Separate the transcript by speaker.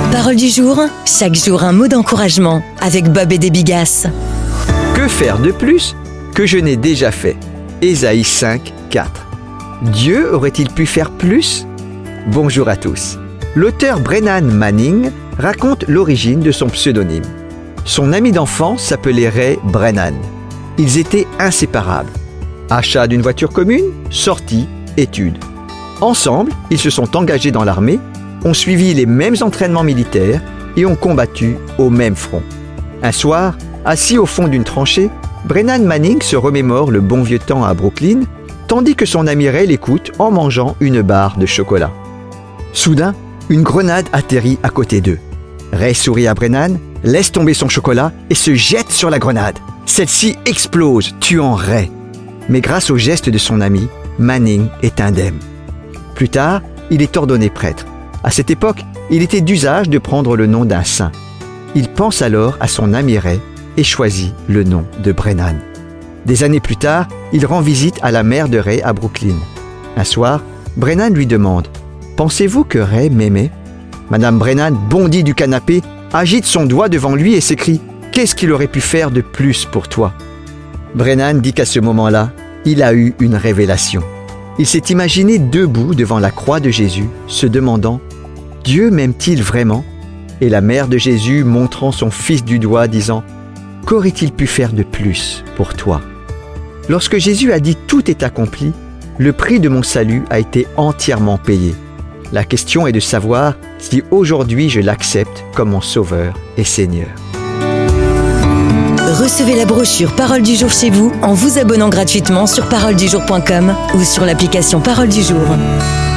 Speaker 1: Parole du jour, chaque jour un mot d'encouragement avec Bob et des Bigasses.
Speaker 2: Que faire de plus que je n'ai déjà fait? Ésaïe 5, 4. Dieu aurait-il pu faire plus? Bonjour à tous. L'auteur Brennan Manning raconte l'origine de son pseudonyme. Son ami d'enfance s'appelait Ray Brennan. Ils étaient inséparables. Achat d'une voiture commune, sortie, études. Ensemble, ils se sont engagés dans l'armée, ont suivi les mêmes entraînements militaires et ont combattu au même front. Un soir, assis au fond d'une tranchée, Brennan Manning se remémore le bon vieux temps à Brooklyn, tandis que son ami Ray l'écoute en mangeant une barre de chocolat. Soudain, une grenade atterrit à côté d'eux. Ray sourit à Brennan, laisse tomber son chocolat et se jette sur la grenade. Celle-ci explose, tuant Ray. Mais grâce au geste de son ami, Manning est indemne. Plus tard, il est ordonné prêtre. À cette époque, il était d'usage de prendre le nom d'un saint. Il pense alors à son ami Ray et choisit le nom de Brennan. Des années plus tard, il rend visite à la mère de Ray à Brooklyn. Un soir, Brennan lui demande « Pensez-vous que Ray m'aimait ?» Madame Brennan bondit du canapé, agite son doigt devant lui et s'écrie « Qu'est-ce qu'il aurait pu faire de plus pour toi ?» Brennan dit qu'à ce moment-là, il a eu une révélation. Il s'est imaginé debout devant la croix de Jésus, se demandant « Dieu m'aime-t-il vraiment ?» Et la mère de Jésus montrant son fils du doigt, disant « Qu'aurait-il pu faire de plus pour toi ?» Lorsque Jésus a dit « Tout est accompli », le prix de mon salut a été entièrement payé. La question est de savoir si aujourd'hui je l'accepte comme mon Sauveur et Seigneur.
Speaker 1: Recevez la brochure Parole du jour chez vous en vous abonnant gratuitement sur paroledujour.com ou sur l'application Parole du jour.